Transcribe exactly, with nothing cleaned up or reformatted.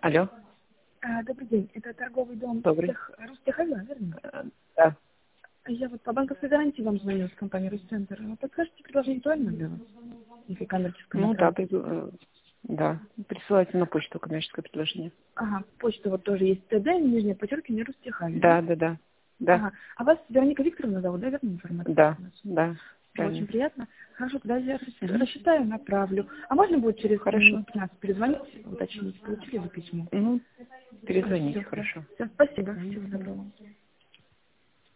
Алло. А, добрый день. Это торговый дом Добрый. Рустех... Рустехаза, верно? Э, Да. Я вот по банковской гарантии вам звоню с компании Русцентр. Вы подскажете предложение актуально для вас? Если коммерческое Ну да, направление. приду- э, да. Присылайте на почту коммерческое предложение. Ага, почта вот тоже есть ТД, нижнее подчеркивание, Рустехаза, да? Да, да, да. Да, Ага. А вас Вероника Викторовна зовут, да, верная информация? да, да. Очень Правильно. приятно. Хорошо, тогда я рас- Мгм. рассчитаю, направлю. А можно будет через Хорошо. минут пятнадцать перезвонить, уточнить, получили вы письмо? Ну, перезвоните, Все, хорошо. все, спасибо. Мгм. Всего доброго.